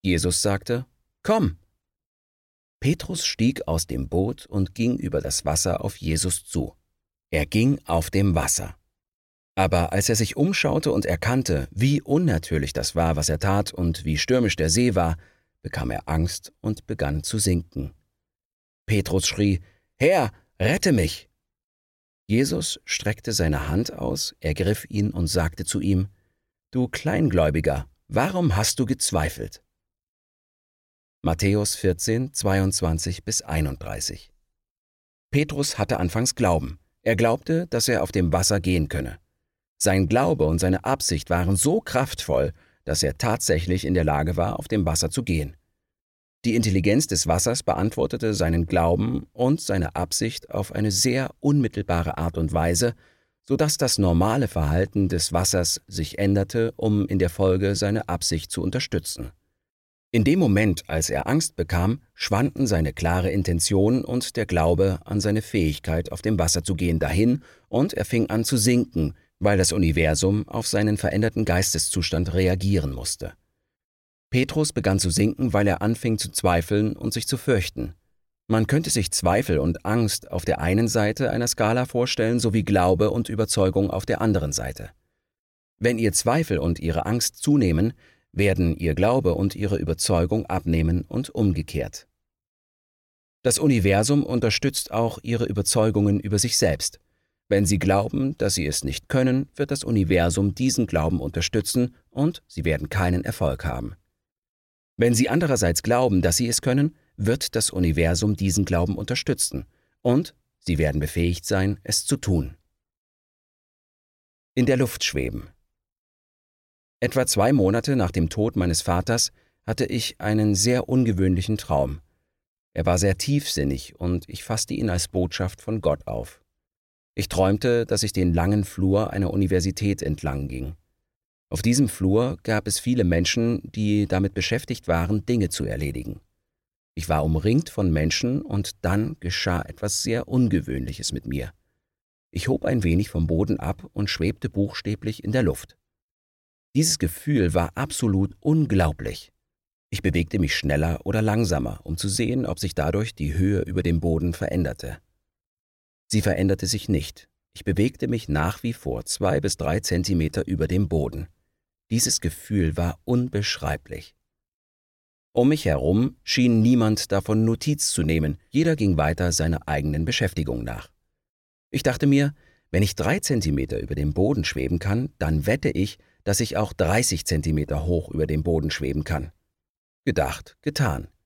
Jesus sagte: »Komm!« Petrus stieg aus dem Boot und ging über das Wasser auf Jesus zu. Er ging auf dem Wasser. Aber als er sich umschaute und erkannte, wie unnatürlich das war, was er tat, und wie stürmisch der See war, bekam er Angst und begann zu sinken. Petrus schrie: »Herr, rette mich!« Jesus streckte seine Hand aus, ergriff ihn und sagte zu ihm: »Du Kleingläubiger, warum hast du gezweifelt?« Matthäus 14, 22-31. Petrus hatte anfangs Glauben. Er glaubte, dass er auf dem Wasser gehen könne. Sein Glaube und seine Absicht waren so kraftvoll, dass er tatsächlich in der Lage war, auf dem Wasser zu gehen. Die Intelligenz des Wassers beantwortete seinen Glauben und seine Absicht auf eine sehr unmittelbare Art und Weise, sodass das normale Verhalten des Wassers sich änderte, um in der Folge seine Absicht zu unterstützen. In dem Moment, als er Angst bekam, schwanden seine klare Intention und der Glaube an seine Fähigkeit, auf dem Wasser zu gehen, dahin, und er fing an zu sinken, weil das Universum auf seinen veränderten Geisteszustand reagieren musste. Petrus begann zu sinken, weil er anfing zu zweifeln und sich zu fürchten. Man könnte sich Zweifel und Angst auf der einen Seite einer Skala vorstellen, sowie Glaube und Überzeugung auf der anderen Seite. Wenn Ihr Zweifel und Ihre Angst zunehmen, werden Ihr Glaube und Ihre Überzeugung abnehmen und umgekehrt. Das Universum unterstützt auch Ihre Überzeugungen über sich selbst. Wenn Sie glauben, dass Sie es nicht können, wird das Universum diesen Glauben unterstützen und Sie werden keinen Erfolg haben. Wenn Sie andererseits glauben, dass Sie es können, wird das Universum diesen Glauben unterstützen und Sie werden befähigt sein, es zu tun. In der Luft schweben. Etwa 2 Monate nach dem Tod meines Vaters hatte ich einen sehr ungewöhnlichen Traum. Er war sehr tiefsinnig und ich fasste ihn als Botschaft von Gott auf. Ich träumte, dass ich den langen Flur einer Universität entlang ging. Auf diesem Flur gab es viele Menschen, die damit beschäftigt waren, Dinge zu erledigen. Ich war umringt von Menschen und dann geschah etwas sehr Ungewöhnliches mit mir. Ich hob ein wenig vom Boden ab und schwebte buchstäblich in der Luft. Dieses Gefühl war absolut unglaublich. Ich bewegte mich schneller oder langsamer, um zu sehen, ob sich dadurch die Höhe über dem Boden veränderte. Sie veränderte sich nicht. Ich bewegte mich nach wie vor 2 bis 3 Zentimeter über dem Boden. Dieses Gefühl war unbeschreiblich. Um mich herum schien niemand davon Notiz zu nehmen, jeder ging weiter seiner eigenen Beschäftigung nach. Ich dachte mir, wenn ich 3 Zentimeter über dem Boden schweben kann, dann wette ich, dass ich auch 30 Zentimeter hoch über dem Boden schweben kann. Gedacht, getan.